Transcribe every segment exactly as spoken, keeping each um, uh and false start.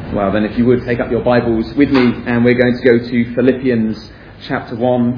Well, then if you would take up your Bibles with me, and we're going to go to Philippians chapter one,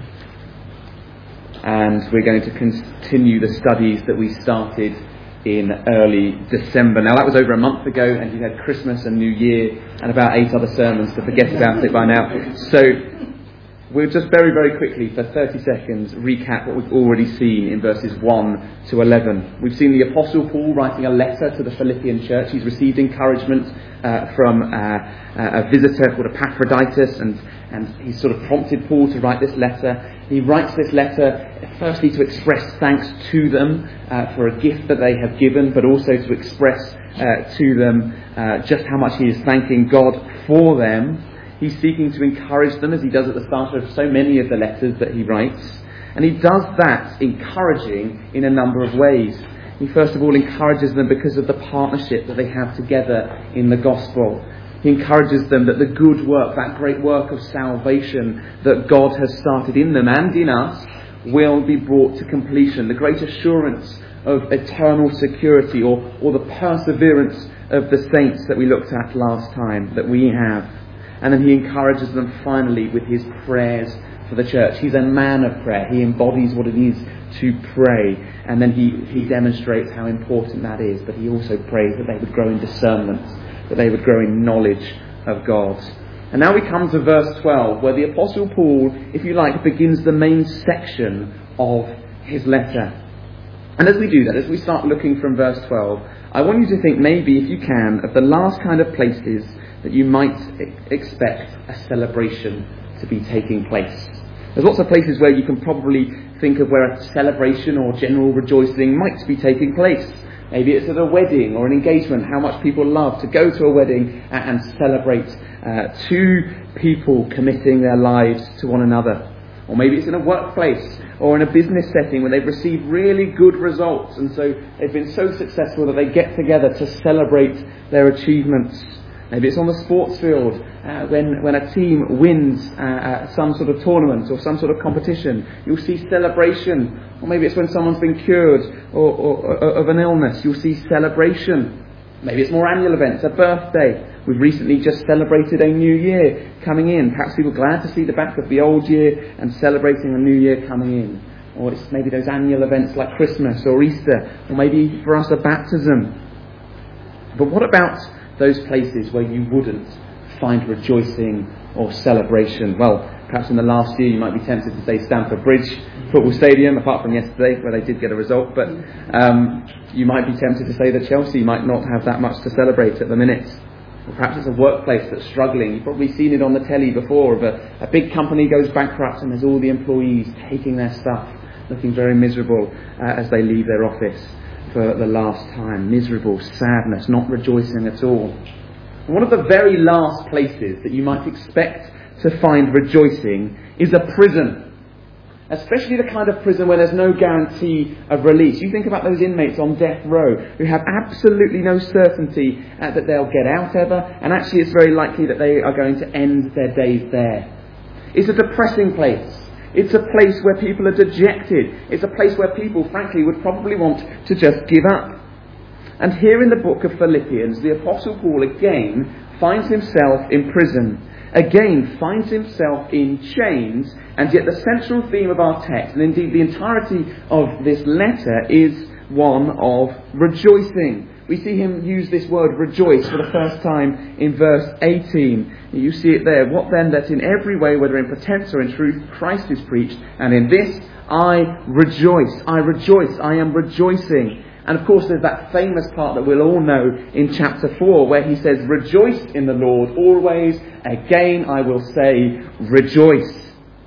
and we're going to continue the studies that we started in early December. Now that was over a month ago, and you had Christmas and New Year and about eight other sermons to forget about it by now. So we'll just very, very quickly, for thirty seconds, recap what we've already seen in verses one to eleven. We've seen the Apostle Paul writing a letter to the Philippian church. He's received encouragement uh, from uh, a visitor called Epaphroditus, and, and he's sort of prompted Paul to write this letter. He writes this letter firstly to express thanks to them uh, for a gift that they have given, but also to express uh, to them uh, just how much he is thanking God for them. He's seeking to encourage them, as he does at the start of so many of the letters that he writes. And he does that encouraging in a number of ways. He first of all encourages them because of the partnership that they have together in the gospel. He encourages them that the good work, that great work of salvation that God has started in them and in us, will be brought to completion. The great assurance of eternal security, or, or the perseverance of the saints that we looked at last time, that we have. And then he encourages them finally with his prayers for the church. He's a man of prayer. He embodies what it is to pray. And then he, he demonstrates how important that is. But he also prays that they would grow in discernment, that they would grow in knowledge of God. And now we come to verse twelve, where the Apostle Paul, if you like, begins the main section of his letter. And as we do that, as we start looking from verse twelve, I want you to think maybe, if you can, of the last kind of places that you might expect a celebration to be taking place. There's lots of places where you can probably think of where a celebration or general rejoicing might be taking place. Maybe it's at a wedding or an engagement, how much people love to go to a wedding and celebrate uh, two people committing their lives to one another. Or maybe it's in a workplace or in a business setting where they've received really good results, and so they've been so successful that they get together to celebrate their achievements. Maybe it's on the sports field uh, when, when a team wins uh, uh, some sort of tournament or some sort of competition. You'll see celebration. Or maybe it's when someone's been cured or, or, or of an illness. You'll see celebration. Maybe it's more annual events, a birthday. We've recently just celebrated a new year coming in. Perhaps people are glad to see the back of the old year and celebrating a new year coming in. Or it's maybe those annual events like Christmas or Easter, or maybe for us a baptism. But what about those places where you wouldn't find rejoicing or celebration? Well, perhaps in the last year you might be tempted to say Stamford Bridge Football Stadium, apart from yesterday where they did get a result, but um, you might be tempted to say that Chelsea might not have that much to celebrate at the minute. Or perhaps it's a workplace that's struggling. You've probably seen it on the telly before, of a, a big company goes bankrupt and there's all the employees taking their stuff, looking very miserable uh, as they leave their office for the last time. Miserable, sadness, not rejoicing at all. And one of the very last places that you might expect to find rejoicing is a prison. Especially the kind of prison where there's no guarantee of release. You think about those inmates on death row who have absolutely no certainty uh, that they'll get out ever, and actually it's very likely that they are going to end their days there. It's a depressing place. It's a place where people are dejected. It's a place where people, frankly, would probably want to just give up. And here in the book of Philippians, the Apostle Paul again finds himself in prison. Again finds himself in chains, and yet the central theme of our text, and indeed the entirety of this letter, is one of rejoicing. We see him use this word rejoice for the first time in verse eighteen. You see it there. What then, that in every way, whether in pretense or in truth, Christ is preached, and in this I rejoice. I rejoice. I am rejoicing. And of course there's that famous part that we'll all know in chapter four, where he says, rejoice in the Lord always. Again I will say, rejoice.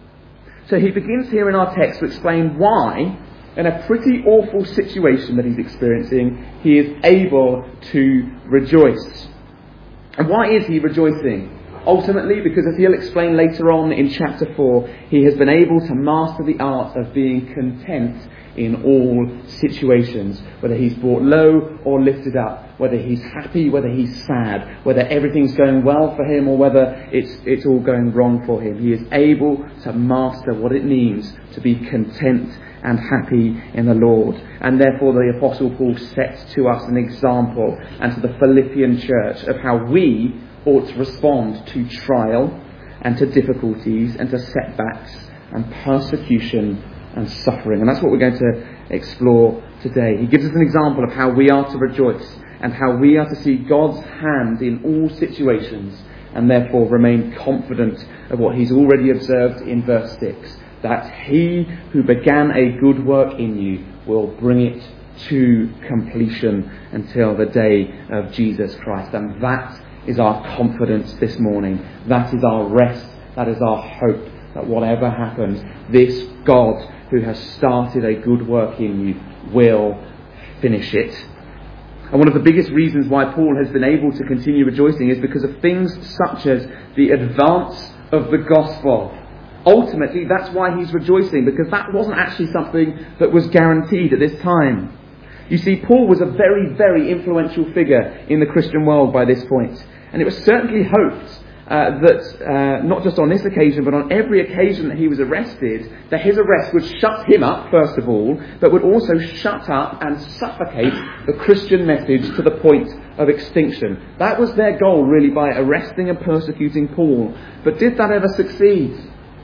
So he begins here in our text to explain why, in a pretty awful situation that he's experiencing, he is able to rejoice. And why is he rejoicing? Ultimately, because as he'll explain later on in chapter four, he has been able to master the art of being content in all situations, whether he's brought low or lifted up, whether he's happy, whether he's sad, whether everything's going well for him or whether it's it's all going wrong for him. He is able to master what it means to be content and happy in the Lord. And therefore the Apostle Paul sets to us an example, and to the Philippian church, of how we ought to respond to trial and to difficulties and to setbacks and persecution and suffering. And that's what we're going to explore today. He gives us an example of how we are to rejoice and how we are to see God's hand in all situations and therefore remain confident of what he's already observed in verse six, that he who began a good work in you will bring it to completion until the day of Jesus Christ. And that is our confidence this morning. That is our rest. That is our hope, that whatever happens, this God who has started a good work in you will finish it. And one of the biggest reasons why Paul has been able to continue rejoicing is because of things such as the advance of the gospel. Ultimately, that's why he's rejoicing, because that wasn't actually something that was guaranteed at this time. You see, Paul was a very, very influential figure in the Christian world by this point. And it was certainly hoped uh, that, uh, not just on this occasion, but on every occasion that he was arrested, that his arrest would shut him up, first of all, but would also shut up and suffocate the Christian message to the point of extinction. That was their goal, really, by arresting and persecuting Paul. But did that ever succeed?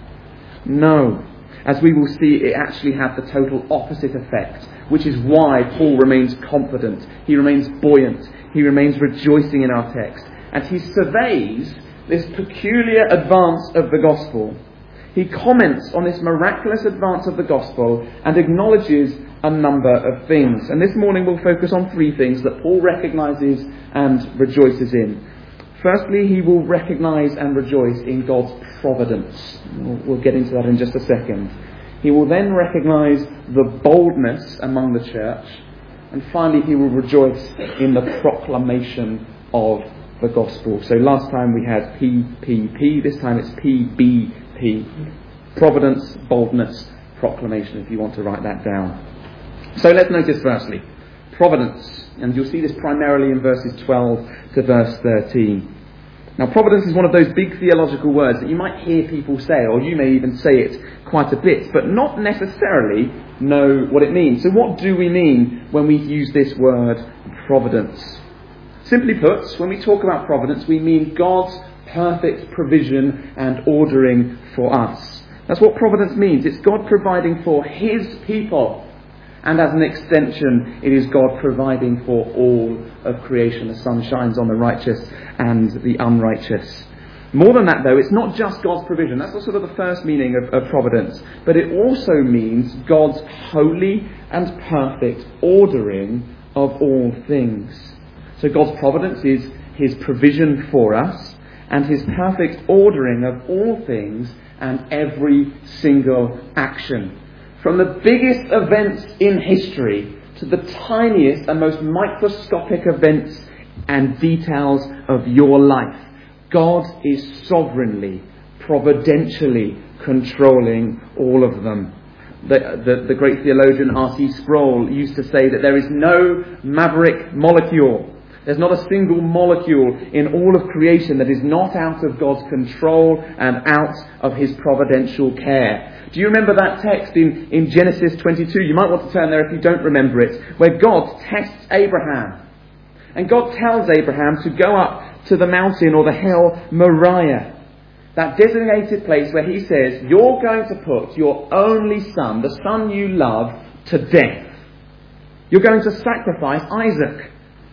No. As we will see, it actually had the total opposite effect, which is why Paul remains confident, he remains buoyant, he remains rejoicing in our text. And he surveys this peculiar advance of the gospel. He comments on this miraculous advance of the gospel and acknowledges a number of things. And this morning we'll focus on three things that Paul recognises and rejoices in. Firstly, he will recognise and rejoice in God's providence. We'll get into that in just a second. He will then recognise the boldness among the church. And finally, he will rejoice in the proclamation of the gospel. So last time we had P P P, this time it's P B P. Providence, boldness, proclamation, if you want to write that down. So let's notice firstly, providence. And you'll see this primarily in verses twelve to verse thirteen. Now, providence is one of those big theological words that you might hear people say, or you may even say it quite a bit, but not necessarily know what it means. So what do we mean when we use this word providence? Simply put, when we talk about providence, we mean God's perfect provision and ordering for us. That's what providence means. It's God providing for his people. And as an extension, it is God providing for all of creation. The sun shines on the righteous and the unrighteous. More than that, though, it's not just God's provision. That's sort of the first meaning of, of providence. But it also means God's holy and perfect ordering of all things. So God's providence is his provision for us and his perfect ordering of all things and every single action. From the biggest events in history to the tiniest and most microscopic events and details of your life, God is sovereignly, providentially controlling all of them. The, the, the great theologian R C Sproul used to say that there is no maverick molecule. There's not a single molecule in all of creation that is not out of God's control and out of his providential care. Do you remember that text in, in Genesis twenty-two? You might want to turn there if you don't remember it, where God tests Abraham. And God tells Abraham to go up to the mountain or the hill Moriah, that designated place where he says, you're going to put your only son, the son you love, to death. You're going to sacrifice Isaac.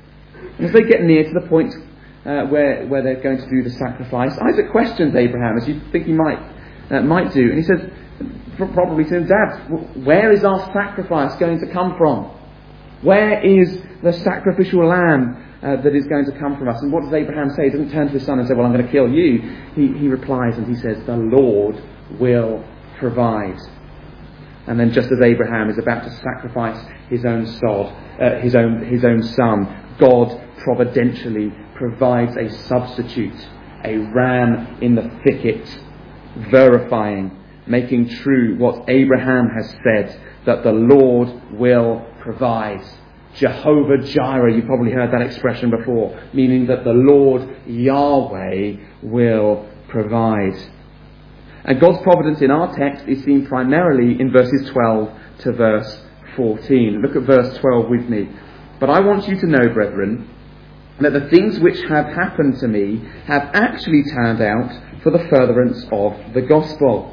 And as they get near to the point uh, where, where they're going to do the sacrifice, Isaac questions Abraham, as you think he might, uh, might do. And he says, probably to him, Dad, where is our sacrifice going to come from? Where is the sacrificial lamb uh, that is going to come from us? And what does Abraham say? He doesn't turn to his son and say, well, I'm going to kill you. He, he replies and he says, the Lord will provide. And then just as Abraham is about to sacrifice his own sod, uh, his own his own son, God providentially provides a substitute, a ram in the thicket, verifying, making true what Abraham has said, that the Lord will provide. Jehovah Jireh, you've probably heard that expression before, meaning that the Lord Yahweh will provide. And God's providence in our text is seen primarily in verses twelve to verse fourteen. Look at verse twelve with me. But I want you to know, brethren, that the things which have happened to me have actually turned out for the furtherance of the gospel.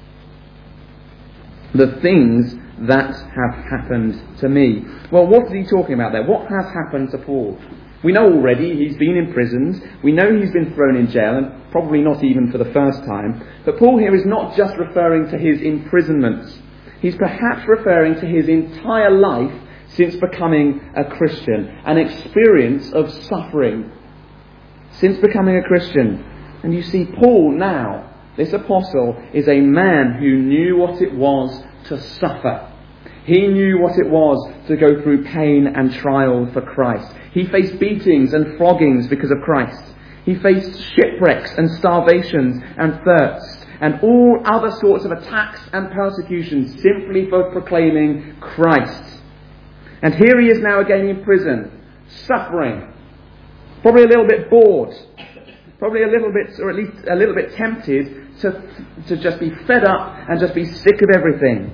The things that have happened to me. Well, what is he talking about there? What has happened to Paul? We know already he's been imprisoned. We know he's been thrown in jail, and probably not even for the first time. But Paul here is not just referring to his imprisonment. He's perhaps referring to his entire life since becoming a Christian, an experience of suffering since becoming a Christian. And you see, Paul now, this apostle, is a man who knew what it was to suffer. He knew what it was to go through pain and trial for Christ. He faced beatings and floggings because of Christ. He faced shipwrecks and starvations and thirst and all other sorts of attacks and persecutions simply for proclaiming Christ. And here he is now again in prison, suffering, probably a little bit bored, probably a little bit, or at least a little bit tempted to, to just be fed up and just be sick of everything.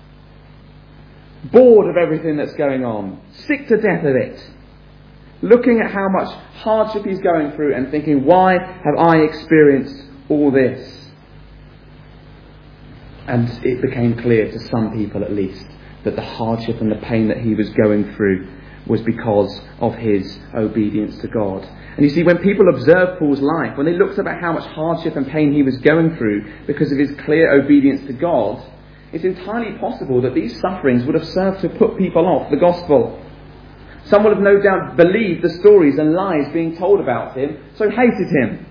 Bored of everything that's going on, sick to death of it. Looking at how much hardship he's going through and thinking, why have I experienced all this? And it became clear to some people at least that the hardship and the pain that he was going through was because of his obedience to God. And you see, when people observed Paul's life, when they looked about how much hardship and pain he was going through because of his clear obedience to God, it's entirely possible that these sufferings would have served to put people off the gospel. Some would have no doubt believed the stories and lies being told about him, so hated him.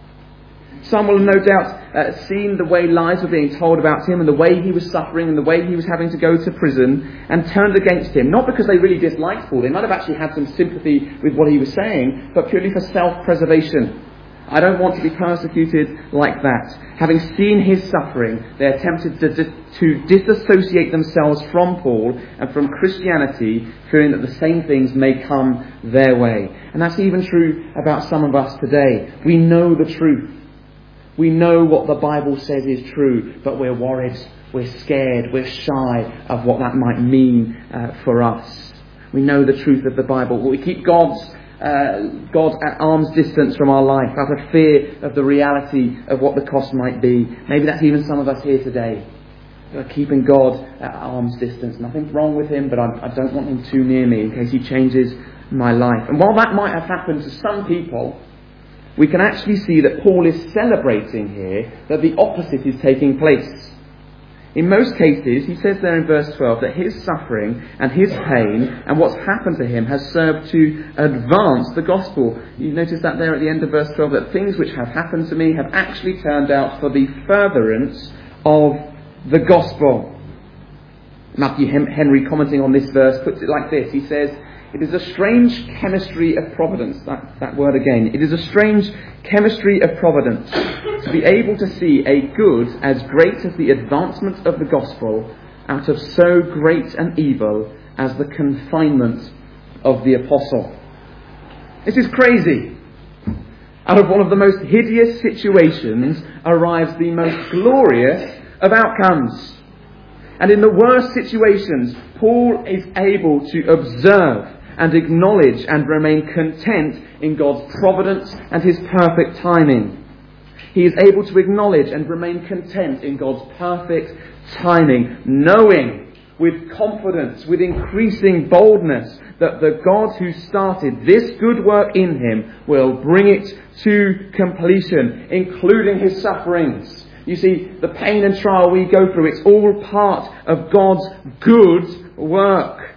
Some will have no doubt uh, seen the way lies were being told about him and the way he was suffering and the way he was having to go to prison and turned against him. Not because they really disliked Paul. They might have actually had some sympathy with what he was saying, but purely for self-preservation. I don't want to be persecuted like that. Having seen his suffering, they attempted to, to disassociate themselves from Paul and from Christianity, fearing that the same things may come their way. And that's even true about some of us today. We know the truth. We know what the Bible says is true, but we're worried, we're scared, we're shy of what that might mean uh, for us. We know the truth of the Bible, but we keep God's uh, God at arm's distance from our life out of fear of the reality of what the cost might be. Maybe that's even some of us here today. We're keeping God at arm's distance. Nothing wrong with him, but I, I don't want him too near me in case he changes my life. And while that might have happened to some people, we can actually see that Paul is celebrating here that the opposite is taking place. In most cases, he says there in verse twelve that his suffering and his pain and what's happened to him has served to advance the gospel. You notice that there at the end of verse twelve, that things which have happened to me have actually turned out for the furtherance of the gospel. Matthew Henry, commenting on this verse, puts it like this. He says, "It is a strange chemistry of providence," that, that word again. It is a strange chemistry of providence to be able to see a good as great as the advancement of the gospel out of so great an evil as the confinement of the apostle. This is crazy. Out of one of the most hideous situations arrives the most glorious of outcomes. And in the worst situations, Paul is able to observe and acknowledge and remain content in God's providence and his perfect timing. He is able to acknowledge and remain content in God's perfect timing, knowing with confidence, with increasing boldness, that the God who started this good work in him will bring it to completion, including his sufferings. You see, the pain and trial we go through, it's all part of God's good work.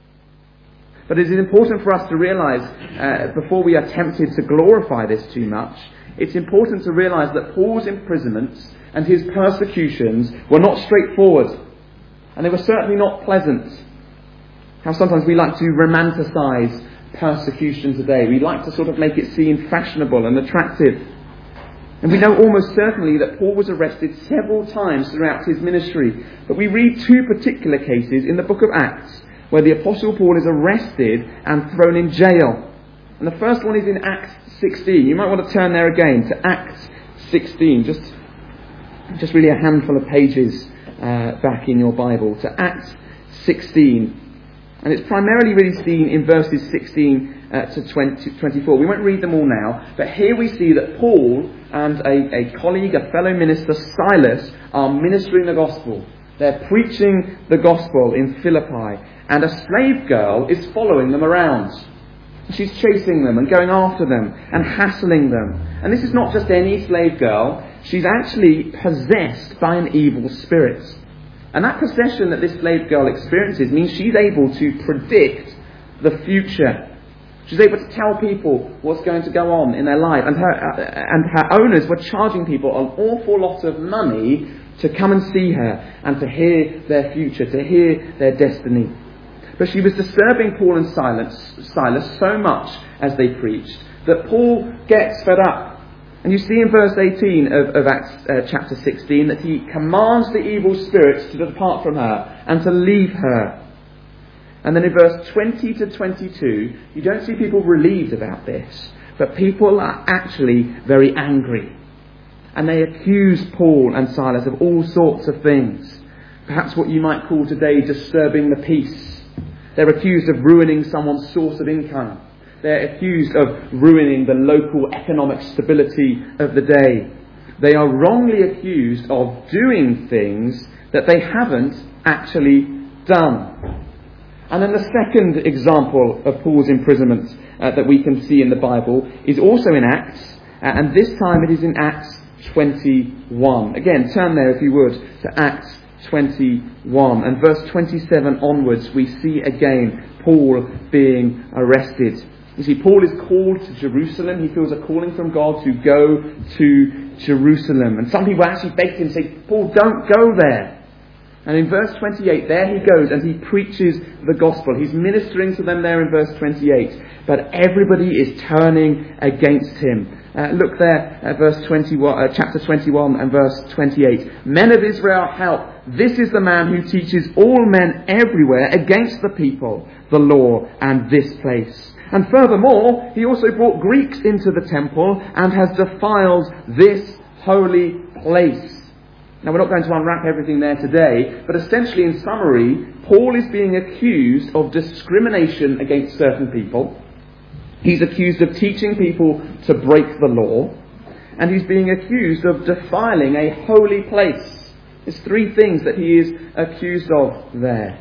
But it is important for us to realise, uh, before we are tempted to glorify this too much, it's important to realise that Paul's imprisonments and his persecutions were not straightforward. And they were certainly not pleasant. How sometimes we like to romanticise persecution today. We like to sort of make it seem fashionable and attractive. And we know almost certainly that Paul was arrested several times throughout his ministry. But we read two particular cases in the book of Acts where the Apostle Paul is arrested and thrown in jail. And the first one is in Acts sixteen. You might want to turn there again to Acts sixteen. Just, just really a handful of pages uh, back in your Bible. To Acts sixteen. And it's primarily really seen in verses sixteen uh, to twenty, twenty-four. We won't read them all now, but here we see that Paul and a, a colleague, a fellow minister, Silas, are ministering the gospel. They're preaching the gospel in Philippi, and a slave girl is following them around. She's chasing them and going after them and hassling them. And this is not just any slave girl. She's actually possessed by an evil spirit. And that possession that this slave girl experiences means she's able to predict the future. She's able to tell people what's going to go on in their life. And her, and her owners were charging people an awful lot of money to come and see her and to hear their future, to hear their destiny. But she was disturbing Paul and Silas, Silas so much as they preached that Paul gets fed up. And you see in verse eighteen of, of Acts uh, chapter sixteen that he commands the evil spirits to depart from her and to leave her. And then in verse twenty to twenty-two, you don't see people relieved about this, but people are actually very angry. And they accuse Paul and Silas of all sorts of things. Perhaps what you might call today disturbing the peace. They're accused of ruining someone's source of income. They're accused of ruining the local economic stability of the day. They are wrongly accused of doing things that they haven't actually done. And then the second example of Paul's imprisonment uh, that we can see in the Bible is also in Acts, uh, and this time it is in Acts twenty-one. Again, turn there if you would to Acts twenty-one, and verse twenty-seven onwards we see again Paul being arrested. You see, Paul is called to Jerusalem. He feels a calling from God to go to Jerusalem. And some people actually begged him, say, Paul, don't go there. And in verse twenty-eight, there he goes and he preaches the gospel. He's ministering to them there in verse twenty-eight. But everybody is turning against him. Uh, look there at verse twenty-one, uh, chapter twenty-one and verse twenty-eight. Men of Israel, help. This is the man who teaches all men everywhere against the people, the law, and this place. And furthermore, he also brought Greeks into the temple and has defiled this holy place. Now, we're not going to unwrap everything there today, but essentially, in summary, Paul is being accused of discrimination against certain people. He's accused of teaching people to break the law. And he's being accused of defiling a holy place. There's three things that he is accused of there.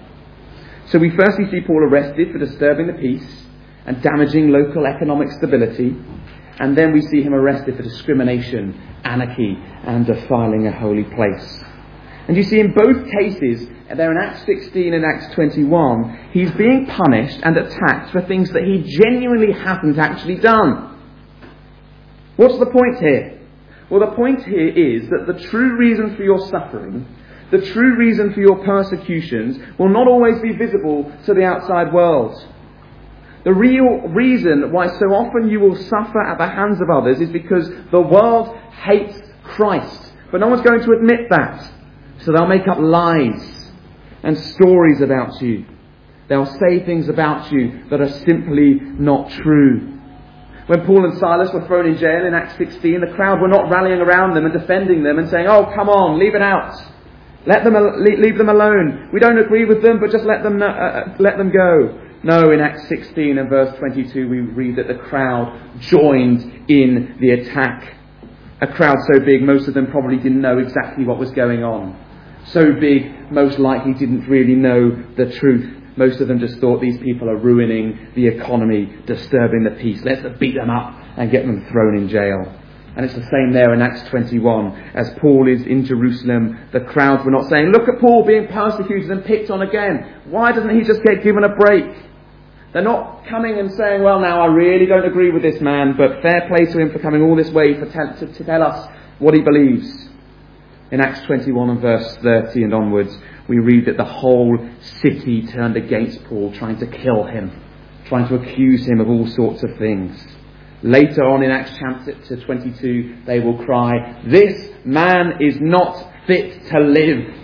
So we firstly see Paul arrested for disturbing the peace and damaging local economic stability. And then we see him arrested for discrimination, anarchy, and defiling a holy place. And you see in both cases, there in Acts sixteen and Acts twenty-one, he's being punished and attacked for things that he genuinely hasn't actually done. What's the point here? Well, the point here is that the true reason for your suffering, the true reason for your persecutions, will not always be visible to the outside world. The real reason why so often you will suffer at the hands of others is because the world hates Christ. But no one's going to admit that. So they'll make up lies and stories about you. They'll say things about you that are simply not true. When Paul and Silas were thrown in jail in Acts sixteen, the crowd were not rallying around them and defending them and saying, oh, come on, leave it out. Let them, leave them alone. We don't agree with them, but just let them, uh, let them go. No, in Acts sixteen and verse twenty-two, we read that the crowd joined in the attack. A crowd so big, most of them probably didn't know exactly what was going on. So big, most likely didn't really know the truth. Most of them just thought these people are ruining the economy, disturbing the peace. Let's beat them up and get them thrown in jail. And it's the same there in Acts twenty-one. As Paul is in Jerusalem, the crowds were not saying, look at Paul being persecuted and picked on again. Why doesn't he just get given a break? They're not coming and saying, well, now I really don't agree with this man, but fair play to him for coming all this way for te- to, to tell us what he believes. In Acts twenty-one and verse thirty and onwards, we read that the whole city turned against Paul, trying to kill him, trying to accuse him of all sorts of things. Later on in Acts chapter twenty-two, they will cry, this man is not fit to live.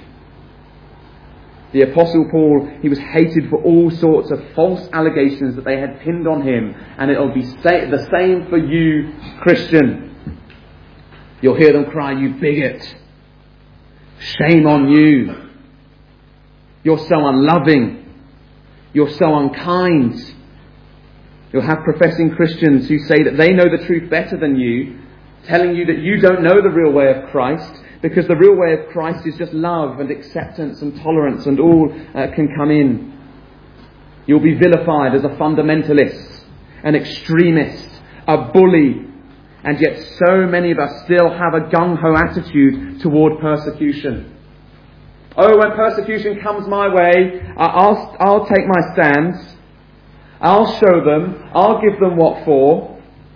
The Apostle Paul, he was hated for all sorts of false allegations that they had pinned on him. And it'll be the same for you, Christian. You'll hear them cry, you bigot. Shame on you. You're so unloving. You're so unkind. You'll have professing Christians who say that they know the truth better than you, telling you that you don't know the real way of Christ, because the real way of Christ is just love and acceptance and tolerance, and all uh, can come in. You'll be vilified as a fundamentalist, an extremist, a bully, and yet so many of us still have a gung-ho attitude toward persecution. Oh, when persecution comes my way, I'll, I'll take my stance. I'll show them. I'll give them what for.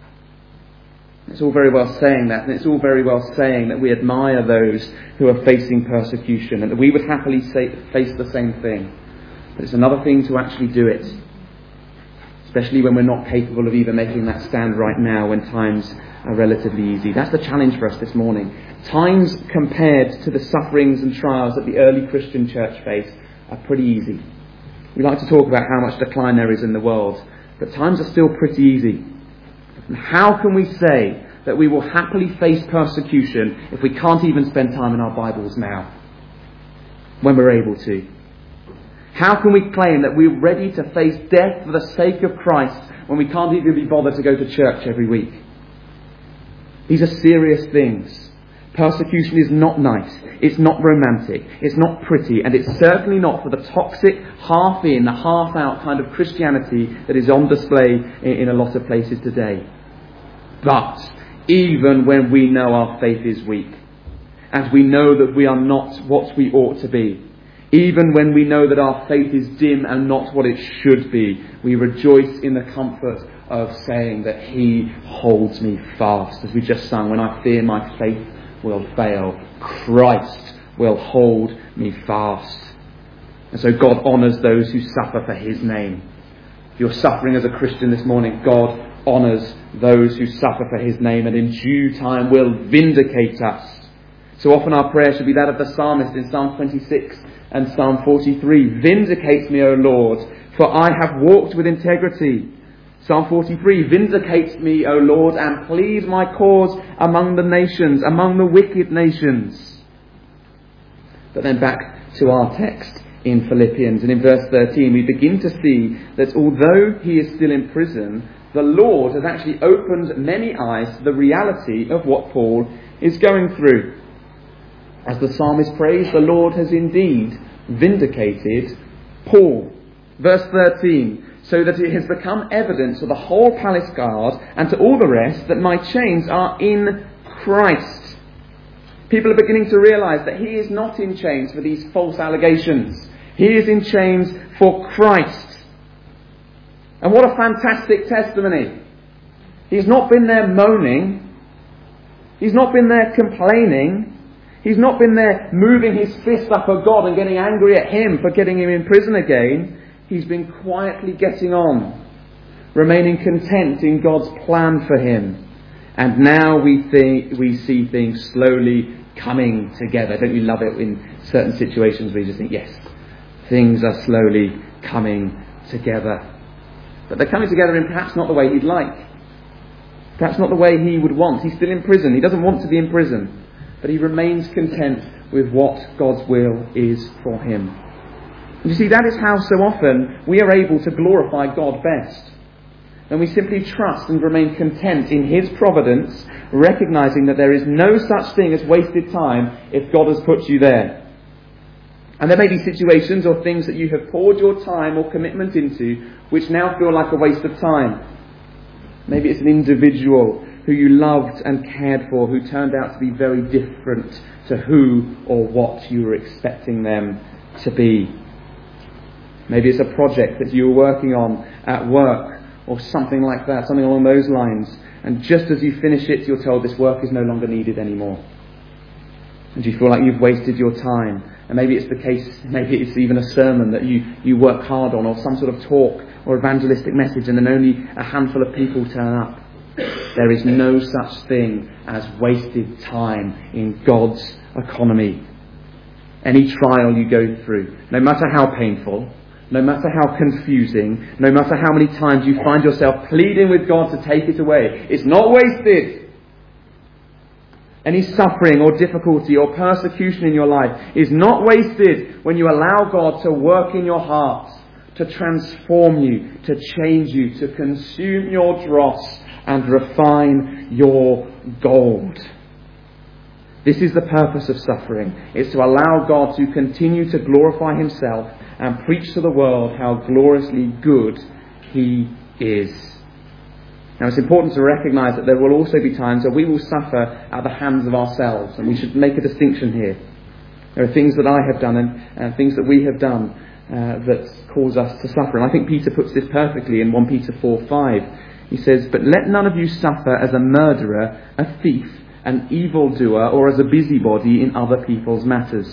It's all very well saying that, and it's all very well saying that we admire those who are facing persecution and that we would happily say, face the same thing. But it's another thing to actually do it, especially when we're not capable of even making that stand right now when times are relatively easy. That's the challenge for us this morning. Times compared to the sufferings and trials that the early Christian church faced are pretty easy. We like to talk about how much decline there is in the world, but times are still pretty easy. And how can we say that we will happily face persecution if we can't even spend time in our Bibles now, when we're able to? How can we claim that we're ready to face death for the sake of Christ when we can't even be bothered to go to church every week? These are serious things. Persecution is not nice, it's not romantic, it's not pretty, and it's certainly not for the toxic, half in, half out kind of Christianity that is on display in a lot of places today. But even when we know our faith is weak, and we know that we are not what we ought to be, even when we know that our faith is dim and not what it should be, we rejoice in the comfort of saying that He holds me fast. As we just sung, when I fear my faith will fail, Christ will hold me fast. And so God honours those who suffer for His name. If you're suffering as a Christian this morning, God honours those who suffer for His name, and in due time will vindicate us. So often our prayer should be that of the psalmist in Psalm twenty-six and Psalm forty-three. Vindicate me, O Lord, for I have walked with integrity. Psalm forty-three, vindicate me, O Lord, and plead my cause among the nations, among the wicked nations. But then back to our text in Philippians, and in verse thirteen we begin to see that although he is still in prison, the Lord has actually opened many eyes to the reality of what Paul is going through. As the psalmist prays, the Lord has indeed vindicated Paul. Verse thirteen, so that it has become evident to the whole palace guard and to all the rest that my chains are in Christ. People are beginning to realise that he is not in chains for these false allegations. He is in chains for Christ. And what a fantastic testimony. He's not been there moaning. He's not been there complaining. He's not been there moving his fist up at God and getting angry at Him for getting him in prison again. He's been quietly getting on, remaining content in God's plan for him. And now we think, we see things slowly coming together. Don't you love it in certain situations where you just think, yes, things are slowly coming together. But they're coming together in perhaps not the way he'd like. Perhaps not the way he would want. He's still in prison. He doesn't want to be in prison. But he remains content with what God's will is for him. And you see, that is how so often we are able to glorify God best. And we simply trust and remain content in His providence, recognizing that there is no such thing as wasted time if God has put you there. And there may be situations or things that you have poured your time or commitment into which now feel like a waste of time. Maybe it's an individual who you loved and cared for who turned out to be very different to who or what you were expecting them to be. Maybe it's a project that you were working on at work or something like that, something along those lines. And just as you finish it, you're told this work is no longer needed anymore. And you feel like you've wasted your time. And maybe it's the case, maybe it's even a sermon that you, you work hard on, or some sort of talk or evangelistic message, and then only a handful of people turn up. There is no such thing as wasted time in God's economy. Any trial you go through, no matter how painful, no matter how confusing, no matter how many times you find yourself pleading with God to take it away, it's not wasted. Any suffering or difficulty or persecution in your life is not wasted when you allow God to work in your heart, to transform you, to change you, to consume your dross and refine your gold. This is the purpose of suffering. It's to allow God to continue to glorify himself and preach to the world how gloriously good he is. Now it's important to recognise that there will also be times where we will suffer at the hands of ourselves, and we should make a distinction here. There are things that I have done and uh, things that we have done uh, that cause us to suffer. And I think Peter puts this perfectly in First Peter four five. He says, "But let none of you suffer as a murderer, a thief, an evildoer, or as a busybody in other people's matters."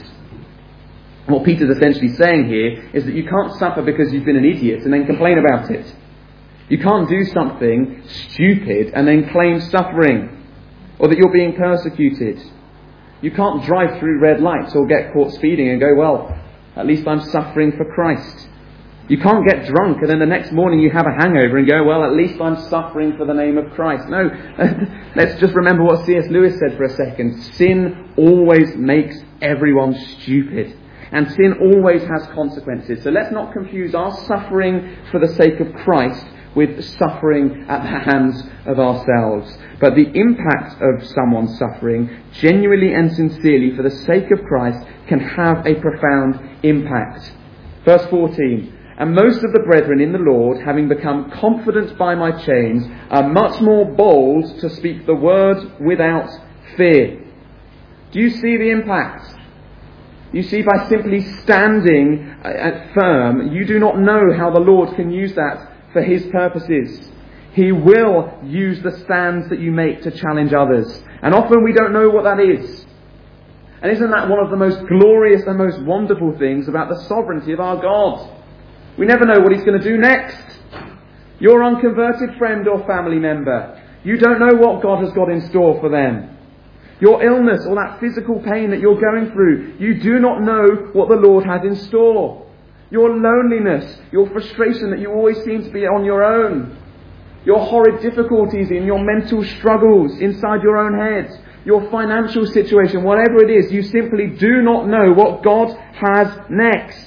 And what Peter's essentially saying here is that you can't suffer because you've been an idiot and then complain about it. You can't do something stupid and then claim suffering, or that you're being persecuted. You can't drive through red lights or get caught speeding and go, well, at least I'm suffering for Christ. You can't get drunk and then the next morning you have a hangover and go, well, at least I'm suffering for the name of Christ. No, let's just remember what C S Lewis said for a second. Sin always makes everyone stupid. And sin always has consequences. So let's not confuse our suffering for the sake of Christ with suffering at the hands of ourselves. But the impact of someone suffering genuinely and sincerely for the sake of Christ can have a profound impact. Verse fourteen. "And most of the brethren in the Lord, having become confident by my chains, are much more bold to speak the word without fear." Do you see the impact? You see, by simply standing firm, you do not know how the Lord can use that for his purposes. He will use the stands that you make to challenge others. And often we don't know what that is. And isn't that one of the most glorious and most wonderful things about the sovereignty of our God? We never know what he's going to do next. Your unconverted friend or family member, you don't know what God has got in store for them. Your illness or that physical pain that you're going through, you do not know what the Lord has in store. Your loneliness, your frustration that you always seem to be on your own, your horrid difficulties in your mental struggles inside your own head, your financial situation, whatever it is, you simply do not know what God has next.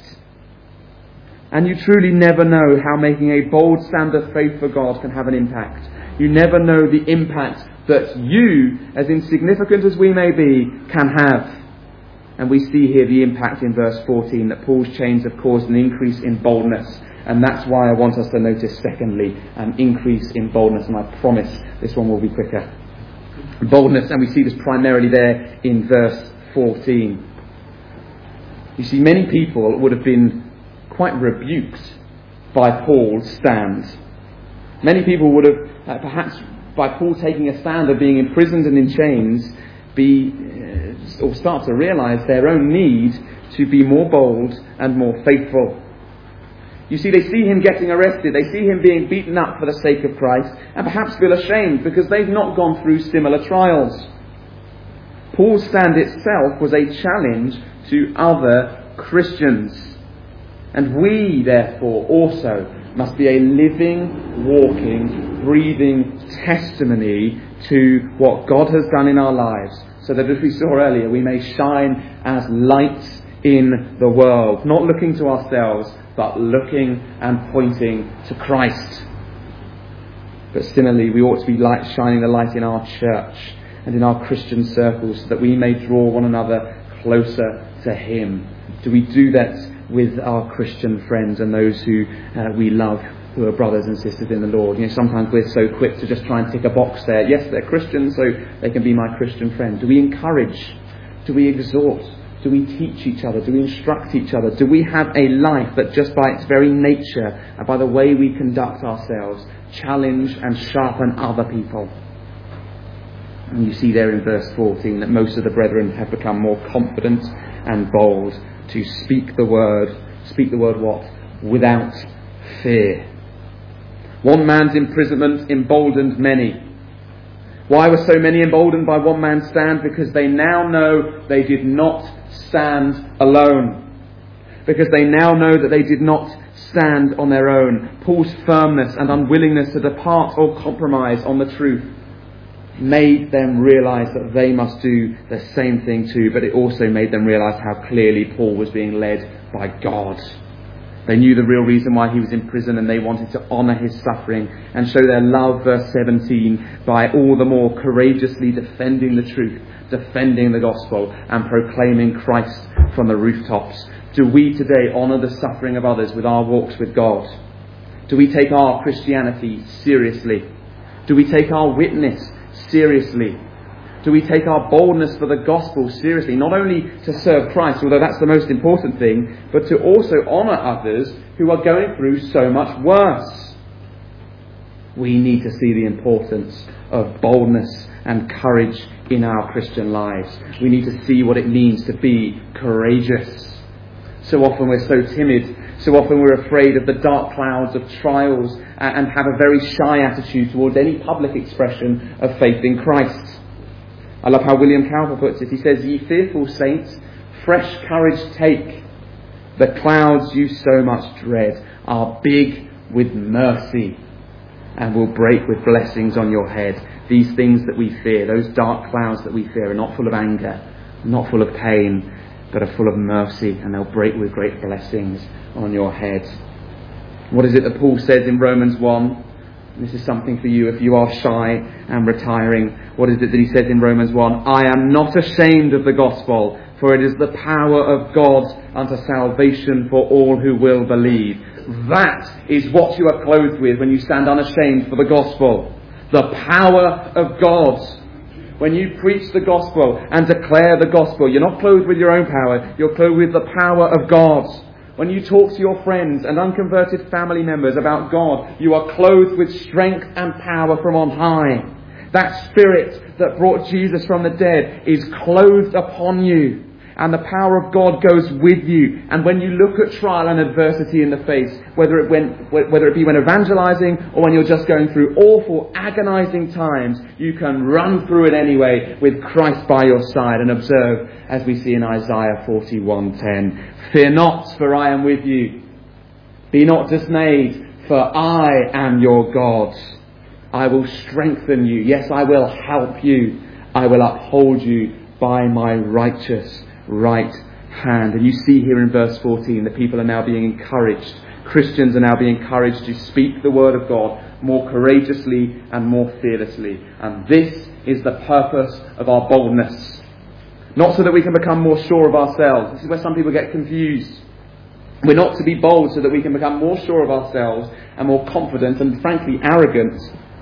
And you truly never know how making a bold stand of faith for God can have an impact. You never know the impact that you, as insignificant as we may be, can have. And we see here the impact in verse fourteen, that Paul's chains have caused an increase in boldness. And that's why I want us to notice, secondly, an increase in boldness. And I promise this one will be quicker. Boldness, and we see this primarily there in verse fourteen. You see, many people would have been quite rebuked by Paul's stand. Many people would have, uh, perhaps by Paul taking a stand of being imprisoned and in chains, be uh, or start to realise their own need to be more bold and more faithful. You see, they see him getting arrested, they see him being beaten up for the sake of Christ, and perhaps feel ashamed because they've not gone through similar trials. Paul's stand itself was a challenge to other Christians. And we, therefore, also must be a living, walking, breathing testimony to what God has done in our lives, so that, as we saw earlier, we may shine as lights in the world, not looking to ourselves, but looking and pointing to Christ. But similarly, we ought to be light, shining the light in our church and in our Christian circles, so that we may draw one another closer to Him. Do we do that with our Christian friends and those who uh, we love, who are brothers and sisters in the Lord? You know, sometimes we're so quick to just try and tick a box there. Yes, they're Christians, so they can be my Christian friend. Do we encourage? Do we exhort? Do we teach each other? Do we instruct each other? Do we have a life that just by its very nature and by the way we conduct ourselves challenge and sharpen other people? And you see there in verse fourteen that most of the brethren have become more confident and bold to speak the word. Speak the word what? Without fear. One man's imprisonment emboldened many. Why were so many emboldened by one man's stand? Because they now know they did not stand alone. Because they now know that they did not stand on their own. Paul's firmness and unwillingness to depart or compromise on the truth made them realise that they must do the same thing too, but it also made them realise how clearly Paul was being led by God. They knew the real reason why he was in prison, and they wanted to honour his suffering and show their love, verse seventeen, by all the more courageously defending the truth, defending the gospel, and proclaiming Christ from the rooftops. Do we today honour the suffering of others with our walks with God? Do we take our Christianity seriously? Do we take our witness seriously? Do we take our boldness for the gospel seriously? Not only to serve Christ, although that's the most important thing, but to also honour others who are going through so much worse. We need to see the importance of boldness and courage in our Christian lives. We need to see what it means to be courageous. So often we're so timid. So often we're afraid of the dark clouds of trials and have a very shy attitude towards any public expression of faith in Christ. I love how William Cowper puts it. He says, "Ye fearful saints, fresh courage take. The clouds you so much dread are big with mercy and will break with blessings on your head." These things that we fear, those dark clouds that we fear, are not full of anger, not full of pain, but are full of mercy, and they'll break with great blessings on your head. What is it that Paul says in Romans one? This is something for you if you are shy and retiring. What is it that he says in Romans one? "I am not ashamed of the gospel, for it is the power of God unto salvation for all who will believe." That is what you are clothed with when you stand unashamed for the gospel. The power of God. When you preach the gospel and declare the gospel, you're not clothed with your own power, you're clothed with the power of God. When you talk to your friends and unconverted family members about God, you are clothed with strength and power from on high. That Spirit that brought Jesus from the dead is clothed upon you, and the power of God goes with you. And when you look at trial and adversity in the face, whether it, when, whether it be when evangelizing or when you're just going through awful, agonizing times, you can run through it anyway with Christ by your side. And observe, as we see in Isaiah forty-one ten, "Fear not, for I am with you. Be not dismayed, for I am your God. I will strengthen you. Yes, I will help you. I will uphold you by my righteous right hand." And you see here in verse fourteen, the people are now being encouraged. Christians are now being encouraged to speak the word of God more courageously and more fearlessly. And this is the purpose of our boldness. Not so that we can become more sure of ourselves. This is where some people get confused. We're not to be bold so that we can become more sure of ourselves and more confident and frankly arrogant.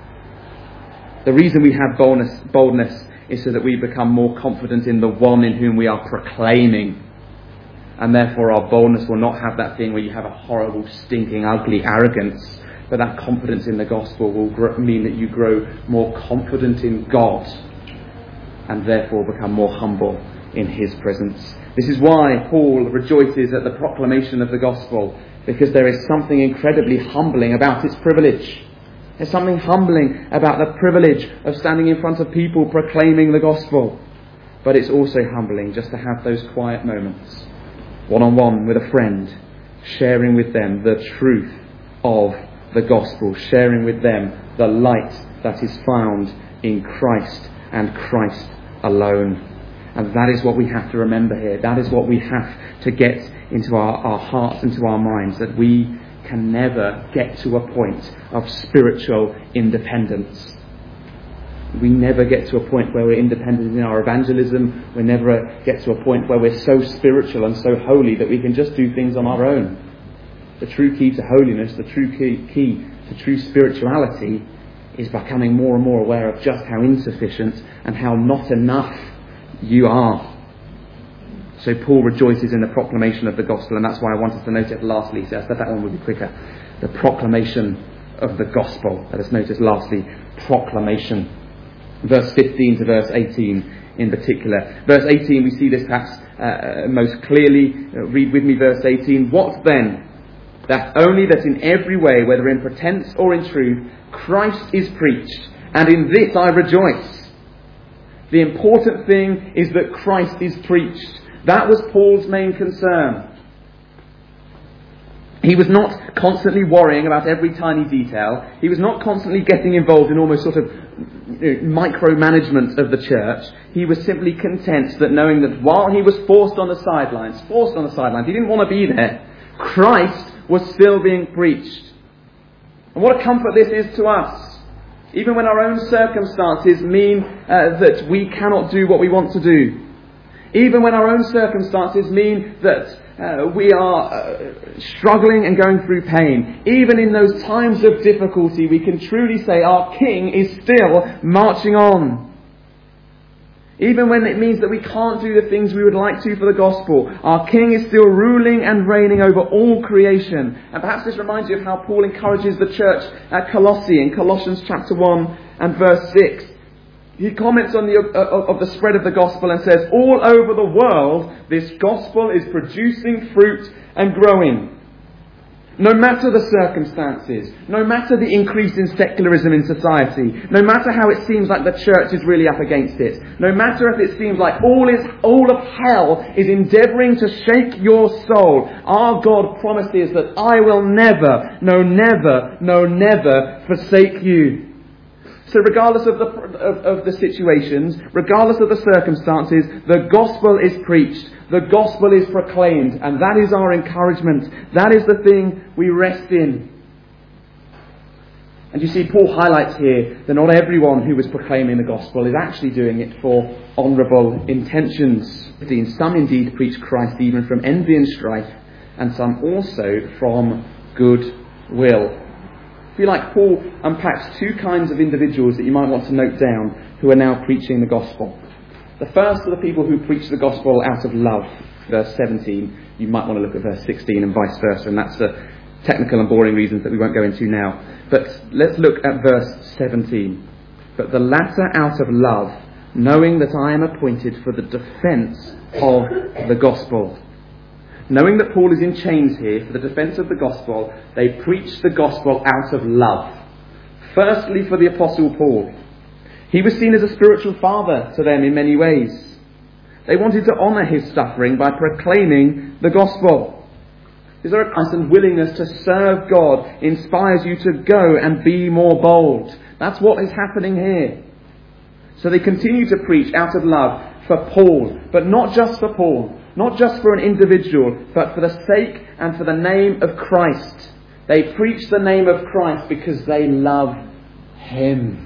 The reason we have boldness, boldness is so that we become more confident in the one in whom we are proclaiming. And therefore our boldness will not have that thing where you have a horrible, stinking, ugly arrogance. But that confidence in the gospel will grow, mean that you grow more confident in God and therefore become more humble in his presence. This is why Paul rejoices at the proclamation of the gospel, because there is something incredibly humbling about its privilege. There's something humbling about the privilege of standing in front of people proclaiming the gospel. But it's also humbling just to have those quiet moments, one-on-one with a friend, sharing with them the truth of the gospel, sharing with them the light that is found in Christ and Christ alone. And that is what we have to remember here. That is what we have to get into our, our hearts, into our minds, that we can never get to a point of spiritual independence. We never get to a point where we're independent in our evangelism. We never get to a point where we're so spiritual and so holy that we can just do things on our own. The true key to holiness, the true key, key to true spirituality is becoming more and more aware of just how insufficient and how not enough you are. So Paul rejoices in the proclamation of the gospel, and that's why I wanted to note it lastly. So I said that one would be quicker. The proclamation of the gospel. Let us notice lastly, proclamation. Verse fifteen to verse eighteen in particular. Verse eighteen, we see this perhaps uh, most clearly. Uh, read with me verse eighteen. "What then? That only that in every way, whether in pretense or in truth, Christ is preached, and in this I rejoice." The important thing is that Christ is preached. That was Paul's main concern. He was not constantly worrying about every tiny detail. He was not constantly getting involved in almost sort of you know, micromanagement of the church. He was simply content that knowing that while he was forced on the sidelines, forced on the sidelines, he didn't want to be there, Christ was still being preached. And what a comfort this is to us. Even when our own circumstances mean uh, that we cannot do what we want to do. Even when our own circumstances mean that uh, we are uh, struggling and going through pain. Even in those times of difficulty, we can truly say our King is still marching on. Even when it means that we can't do the things we would like to for the gospel, our King is still ruling and reigning over all creation. And perhaps this reminds you of how Paul encourages the church at Colossae in Colossians chapter one and verse six. He comments on the of, of the spread of the gospel and says, all over the world, this gospel is producing fruit and growing. No matter the circumstances, no matter the increase in secularism in society, no matter how it seems like the church is really up against it, no matter if it seems like all is all of hell is endeavouring to shake your soul, our God promises that I will never, no never, no never forsake you. So regardless of the of, of the situations, regardless of the circumstances, the gospel is preached. The gospel is proclaimed, and that is our encouragement. That is the thing we rest in. And you see, Paul highlights here that not everyone who was proclaiming the gospel is actually doing it for honourable intentions. Some indeed preach Christ even from envy and strife, and some also from good will. I feel like Paul unpacks two kinds of individuals that you might want to note down who are now preaching the gospel. The first are the people who preach the gospel out of love. Verse seventeen. You might want to look at verse sixteen and vice versa, and that's the technical and boring reasons that we won't go into now. But let's look at verse seventeen. But the latter out of love, knowing that I am appointed for the defence of the gospel. Knowing that Paul is in chains here for the defence of the gospel, they preach the gospel out of love. Firstly, for the Apostle Paul. He was seen as a spiritual father to them in many ways. They wanted to honour his suffering by proclaiming the gospel. Is there a constant willingness to serve God inspires you to go and be more bold? That's what is happening here. So they continue to preach out of love for Paul, but not just for Paul, not just for an individual, but for the sake and for the name of Christ. They preach the name of Christ because they love him.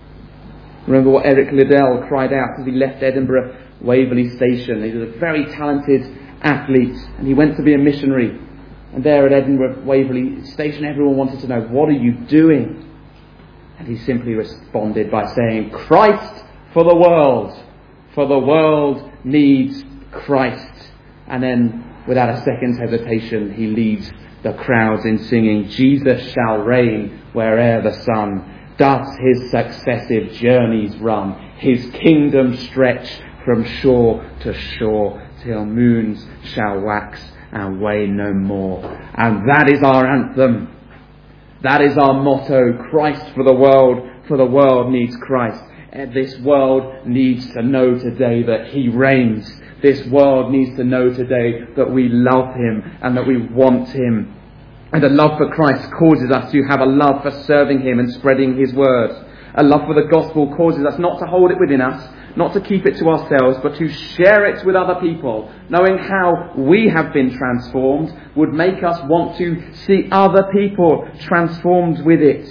Remember what Eric Liddell cried out as he left Edinburgh Waverley Station. He was a very talented athlete and he went to be a missionary. And there at Edinburgh Waverley Station, everyone wanted to know, what are you doing? And he simply responded by saying, Christ for the world. For the world needs Christ. And then, without a second's hesitation, he leads the crowds in singing, Jesus shall reign where'er the sun doth his successive journeys run, his kingdom stretch from shore to shore, till moons shall wax and wane no more. And that is our anthem. That is our motto. Christ for the world, for the world needs Christ. And this world needs to know today that he reigns. This world needs to know today that we love him and that we want him. And a love for Christ causes us to have a love for serving him and spreading his word. A love for the gospel causes us not to hold it within us, not to keep it to ourselves, but to share it with other people. Knowing how we have been transformed would make us want to see other people transformed with it.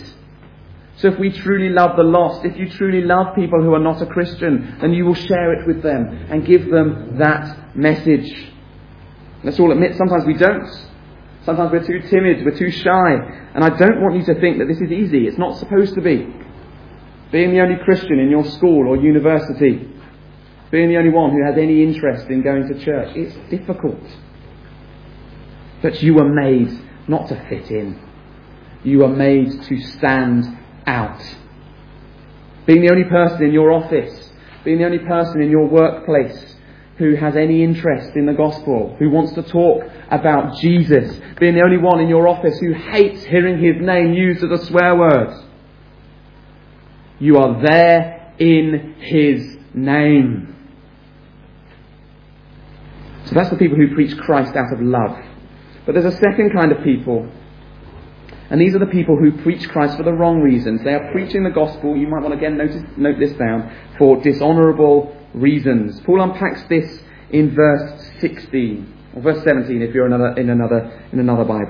So if we truly love the lost, if you truly love people who are not a Christian, then you will share it with them and give them that message. Let's all admit, sometimes we don't. Sometimes we're too timid, we're too shy. And I don't want you to think that this is easy. It's not supposed to be. Being the only Christian in your school or university, being the only one who has any interest in going to church, it's difficult. But you were made not to fit in. You are made to stand out. Being the only person in your office, being the only person in your workplace who has any interest in the gospel, who wants to talk about Jesus, being the only one in your office who hates hearing his name used as a swear word. You are there in his name. So that's the people who preach Christ out of love. But there's a second kind of people. And these are the people who preach Christ for the wrong reasons. They are preaching the gospel, you might want to again notice, note this down, for dishonourable reasons. Paul unpacks this in verse sixteen, or verse seventeen if you're another, in another in another Bible.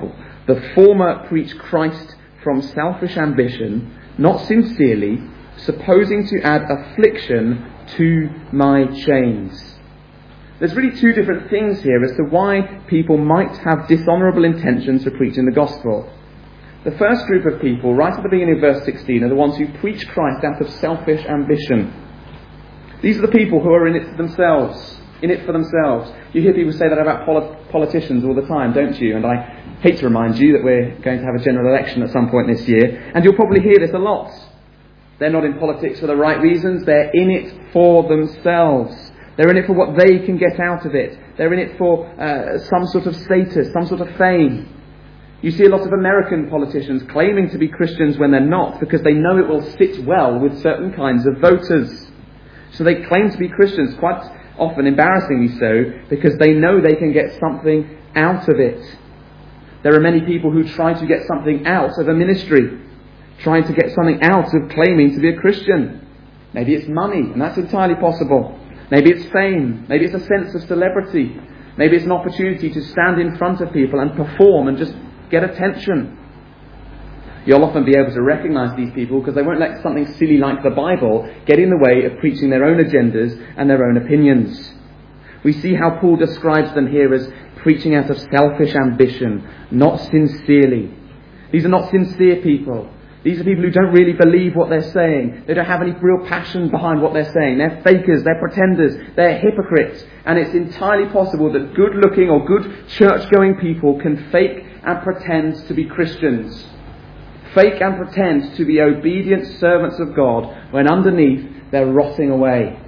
The former preach Christ from selfish ambition, not sincerely, supposing to add affliction to my chains. There's really two different things here as to why people might have dishonourable intentions for preaching the gospel. The first group of people, right at the beginning of verse sixteen, are the ones who preach Christ out of selfish ambition. These are the people who are in it for themselves, in it for themselves. You hear people say that about polit- politicians all the time, don't you? And I hate to remind you that we're going to have a general election at some point this year, and you'll probably hear this a lot. They're not in politics for the right reasons, they're in it for themselves. They're in it for what they can get out of it. They're in it for uh, some sort of status, some sort of fame. You see a lot of American politicians claiming to be Christians when they're not, because they know it will sit well with certain kinds of voters. So they claim to be Christians, quite often embarrassingly so, because they know they can get something out of it. There are many people who try to get something out of a ministry, trying to get something out of claiming to be a Christian. Maybe it's money, and that's entirely possible. Maybe it's fame. Maybe it's a sense of celebrity. Maybe it's an opportunity to stand in front of people and perform and just get attention. You'll often be able to recognise these people because they won't let something silly like the Bible get in the way of preaching their own agendas and their own opinions. We see how Paul describes them here as preaching out of selfish ambition, not sincerely. These are not sincere people. These are people who don't really believe what they're saying. They don't have any real passion behind what they're saying. They're fakers, they're pretenders, they're hypocrites. And it's entirely possible that good-looking or good church-going people can fake and pretend to be Christians. Fake and pretend to be obedient servants of God when underneath they're rotting away.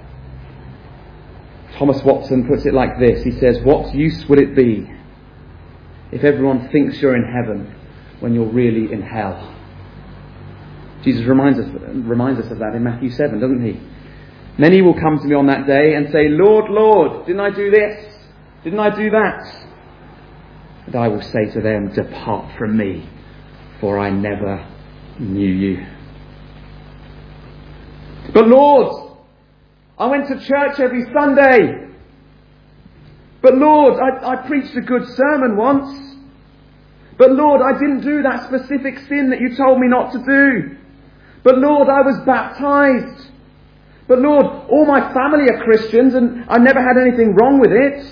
Thomas Watson puts it like this. He says, "What use would it be if everyone thinks you're in heaven when you're really in hell?" Jesus reminds us, reminds us of that in Matthew seven, doesn't he? "Many will come to me on that day and say, 'Lord, Lord, didn't I do this? Didn't I do that?' And I will say to them, 'Depart from me, for I never knew you.'" "But Lord, I went to church every Sunday. But Lord, I, I preached a good sermon once. But Lord, I didn't do that specific sin that you told me not to do. But Lord, I was baptized. But Lord, all my family are Christians and I never had anything wrong with it."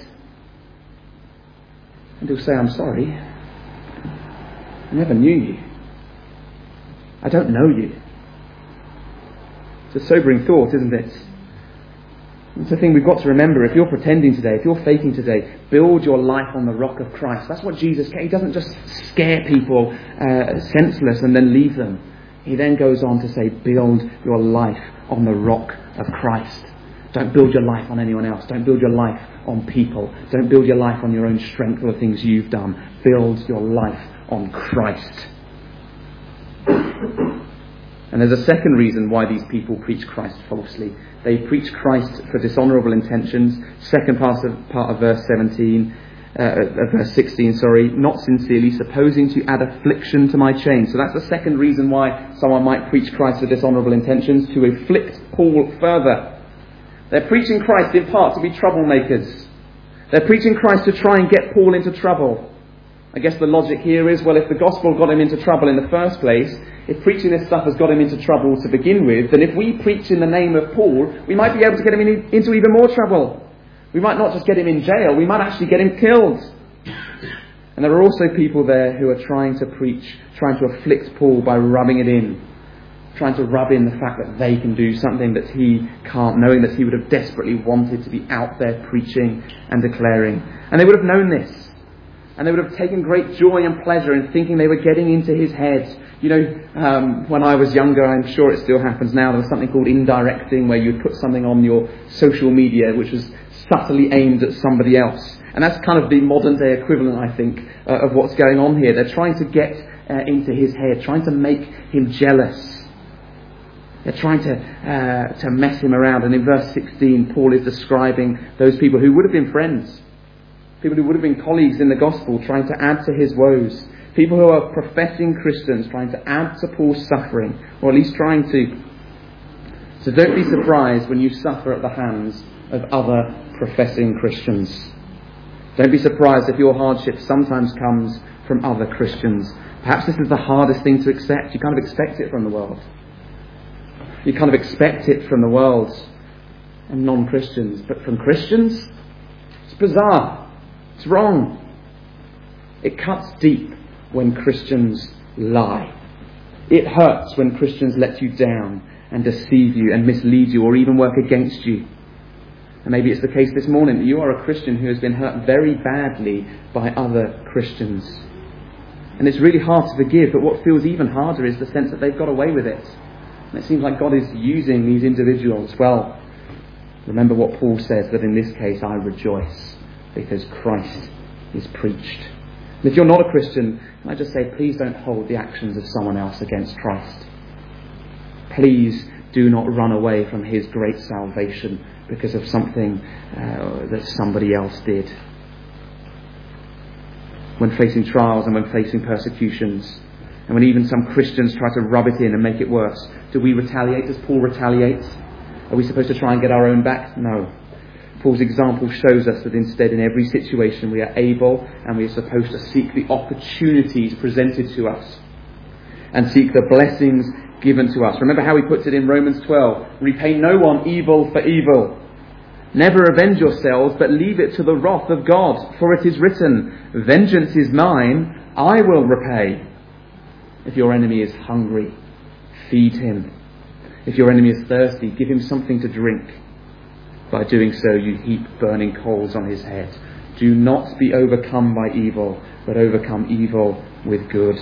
And he'll say, "I'm sorry. I never knew you. I don't know you." It's a sobering thought, isn't it? It's the thing we've got to remember. If you're pretending today, if you're faking today, build your life on the rock of Christ. That's what Jesus came. He doesn't just scare people uh, senseless and then leave them. He then goes on to say, build your life on the rock of Christ. Don't build your life on anyone else. Don't build your life on people. Don't build your life on your own strength or the things you've done. Build your life on Christ. And there's a second reason why these people preach Christ falsely. They preach Christ for dishonourable intentions. Second part of, part of verse seventeen, uh, verse sixteen, sorry, not sincerely, supposing to add affliction to my chains. So that's the second reason why someone might preach Christ for dishonourable intentions, to afflict Paul further. They're preaching Christ in part to be troublemakers. They're preaching Christ to try and get Paul into trouble. I guess the logic here is, well, if the gospel got him into trouble in the first place, if preaching this stuff has got him into trouble to begin with, then if we preach in the name of Paul, we might be able to get him in, into even more trouble. We might not just get him in jail, we might actually get him killed. And there are also people there who are trying to preach, trying to afflict Paul by rubbing it in, trying to rub in the fact that they can do something that he can't, knowing that he would have desperately wanted to be out there preaching and declaring. And they would have known this. And they would have taken great joy and pleasure in thinking they were getting into his head. You know, um, when I was younger, I'm sure it still happens now, there was something called indirecting, where you'd put something on your social media which was subtly aimed at somebody else. And that's kind of the modern day equivalent, I think, uh, of what's going on here. They're trying to get uh, into his head, trying to make him jealous. They're trying to uh, to mess him around. And in verse sixteen, Paul is describing those people who would have been friends, people who would have been colleagues in the gospel, trying to add to his woes. People who are professing Christians, trying to add to Paul's suffering, or at least trying to. So don't be surprised when you suffer at the hands of other professing Christians. Don't be surprised if your hardship sometimes comes from other Christians. Perhaps this is the hardest thing to accept. You kind of expect it from the world. You kind of expect it from the world and non-Christians. But from Christians, it's bizarre. It's wrong. It cuts deep when Christians lie. It hurts when Christians let you down and deceive you and mislead you or even work against you. And maybe it's the case this morning that you are a Christian who has been hurt very badly by other Christians. And it's really hard to forgive, but what feels even harder is the sense that they've got away with it. And it seems like God is using these individuals. Well, remember what Paul says, that in this case I rejoice because Christ is preached. And if you're not a Christian, can I just say, please don't hold the actions of someone else against Christ. Please do not run away from his great salvation because of something uh, that somebody else did. When facing trials and when facing persecutions, and when even some Christians try to rub it in and make it worse, do we retaliate? Does Paul retaliate? Are we supposed to try and get our own back? No. Paul's example shows us that instead in every situation we are able and we are supposed to seek the opportunities presented to us and seek the blessings given to us. Remember how he puts it in Romans twelve, repay no one evil for evil. Never avenge yourselves, but leave it to the wrath of God, for it is written, vengeance is mine, I will repay. If your enemy is hungry, feed him. If your enemy is thirsty, give him something to drink. By doing so, you heap burning coals on his head. Do not be overcome by evil, but overcome evil with good.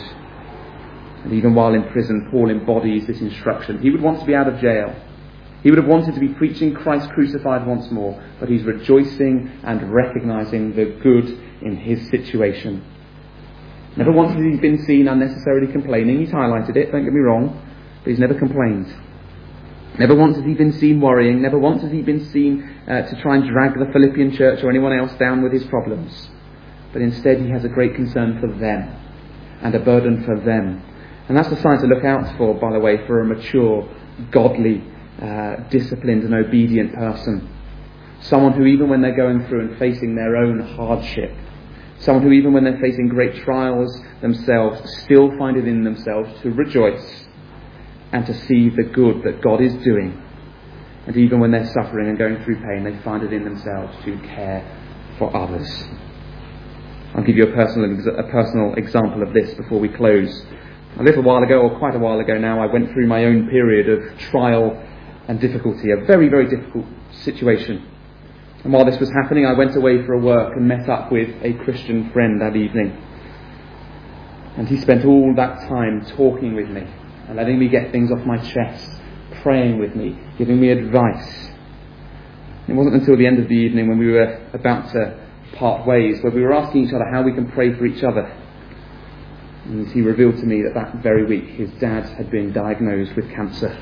And even while in prison, Paul embodies this instruction. He would want to be out of jail. He would have wanted to be preaching Christ crucified once more, but he's rejoicing and recognising the good in his situation. Never once has he been seen unnecessarily complaining. He's highlighted it, don't get me wrong, but he's never complained. Never once has he been seen worrying. Never once has he been seen uh, to try and drag the Philippian church or anyone else down with his problems. But instead he has a great concern for them and a burden for them. And that's the sign to look out for, by the way, for a mature, godly, uh, disciplined and obedient person. Someone who even when they're going through and facing their own hardship, someone who even when they're facing great trials themselves, still find it in themselves to rejoice and to see the good that God is doing. And even when they're suffering and going through pain, they find it in themselves to care for others. I'll give you a personal, a personal example of this before we close. A little while ago, or quite a while ago now, I went through my own period of trial and difficulty, a very, very difficult situation. And while this was happening, I went away for a work and met up with a Christian friend that evening. And he spent all that time talking with me and letting me get things off my chest, praying with me, giving me advice. It wasn't until the end of the evening when we were about to part ways where we were asking each other how we can pray for each other. And he revealed to me that that very week his dad had been diagnosed with cancer.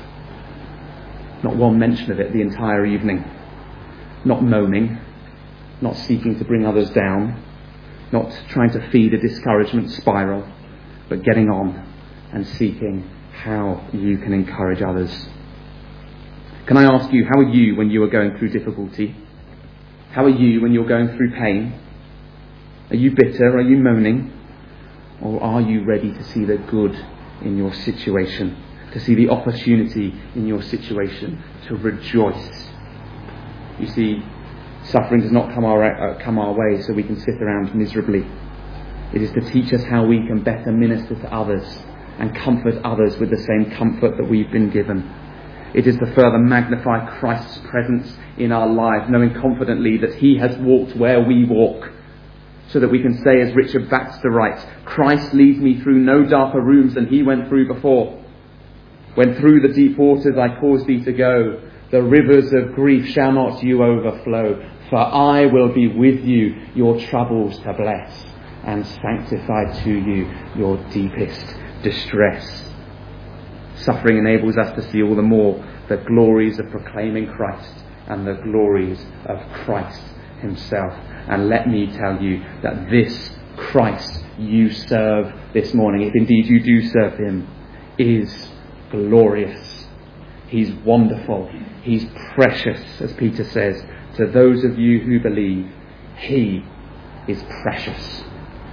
Not one mention of it the entire evening. Not moaning, not seeking to bring others down, not trying to feed a discouragement spiral, but getting on and seeking how you can encourage others. Can I ask you, how are you when you are going through difficulty? How are you when you're going through pain? Are you bitter? Are you moaning? Or are you ready to see the good in your situation? To see the opportunity in your situation? To rejoice? You see, suffering does not come our, uh, come our way so we can sit around miserably. It is to teach us how we can better minister to others and comfort others with the same comfort that we've been given. It is to further magnify Christ's presence in our lives, knowing confidently that he has walked where we walk, so that we can say, as Richard Baxter writes, Christ leads me through no darker rooms than he went through before. When through the deep waters I cause thee to go, the rivers of grief shall not you overflow, for I will be with you, your troubles to bless, and sanctify to you your deepest distress. Suffering enables us to see all the more the glories of proclaiming Christ and the glories of Christ himself. And let me tell you that this Christ you serve this morning, if indeed you do serve him, is glorious. He's wonderful. He's precious, as Peter says, to those of you who believe. He is precious.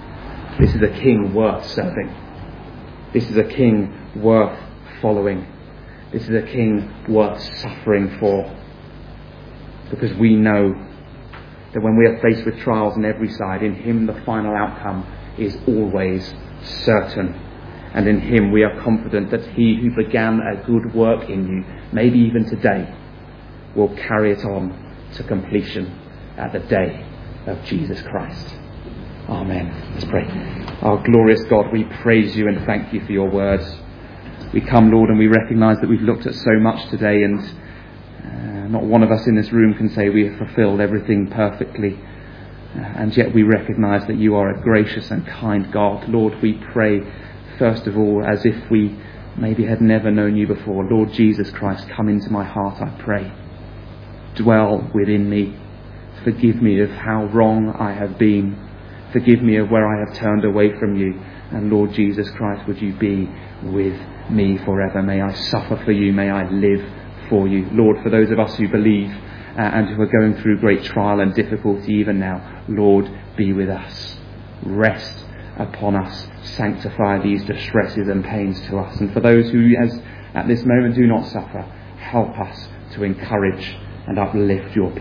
This is a king worth serving. This is a king worth following. This is a king worth suffering for. Because we know that when we are faced with trials on every side, in him the final outcome is always certain. And in him we are confident that he who began a good work in you, maybe even today, will carry it on to completion at the day of Jesus Christ. Amen. Let's pray. Our glorious God, we praise you and thank you for your words. We come, Lord, and we recognise that we've looked at so much today, and uh, not one of us in this room can say we have fulfilled everything perfectly. Uh, and yet we recognise that you are a gracious and kind God. Lord, we pray, first of all, as if we maybe had never known you before. Lord Jesus Christ, come into my heart, I pray. Dwell within me. Forgive me of how wrong I have been. Forgive me of where I have turned away from you. And Lord Jesus Christ, would you be with me forever? May I suffer for you. May I live for you. Lord, for those of us who believe uh, and who are going through great trial and difficulty even now, Lord, be with us. Rest upon us. Sanctify these distresses and pains to us. And for those who, as at this moment, do not suffer, help us to encourage and uplift your people.